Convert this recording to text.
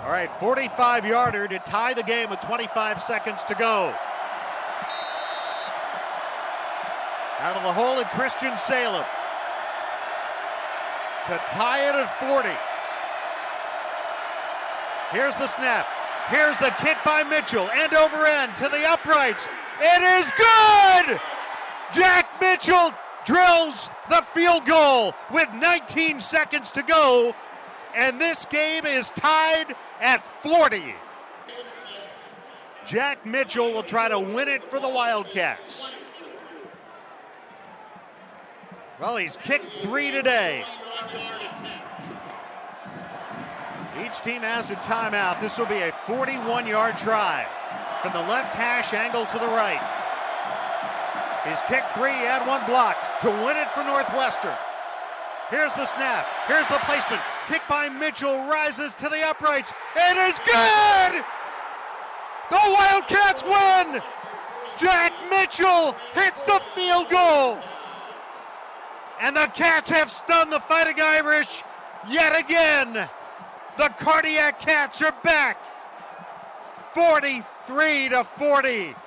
All right, 45-yarder to tie the game with 25 seconds to go. Out of the hole at Christian Salem to tie it at 40. Here's the snap. Here's the kick by Mitchell, end over end to the uprights. It is good! Jack Mitchell drills the field goal with 19 seconds to go, and this game is tied at 40. Jack Mitchell will try to win it for the Wildcats. Well, he's kicked 3 today. Each team has a timeout. This will be a 41-yard try from the left hash angle to the right. He's kicked 3, he had 1 blocked to win it for Northwestern. Here's the snap. Here's the placement. Kick by Mitchell, rises to the uprights. It is good! The Wildcats win! Jack Mitchell hits the field goal! And the Cats have stunned the Fighting Irish yet again. The Cardiac Cats are back. 43-40.